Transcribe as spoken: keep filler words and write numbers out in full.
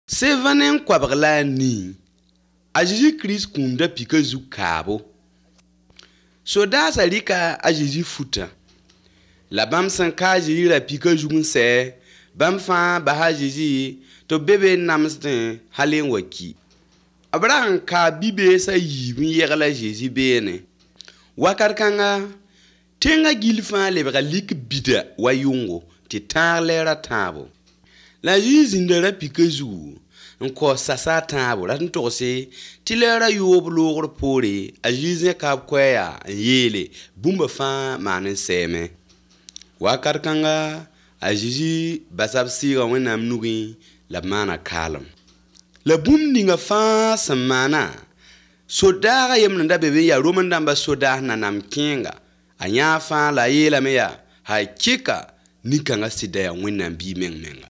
Sevanen kwabgla ni a Jésus Christ kunda pika zu kabo. Soda salika a Jésus futa. La bam san ka Jésus la pika zu se bam fa ba ha Jésus to bebe namstin halen waki. Abraham ka bibe sa yibin yegla Jésus bene. Wakar kanga tenga gilfa lebra lik bida wayungo ti tar lera tabo. La Jésus ndara pika zu nko sasa tabo la ntose ti lera yob logro pore a Jésus ka kwaya yele bumba fa manen seme. Wakar kanga a Jésus basab siga wenam nugi la mana kalam. La bum ninga fa samana sodaga yemnda bebe ya roman damba soda na nam kinga anya fa la yela meya hakika nikanga sidaya wenam bi meng menga.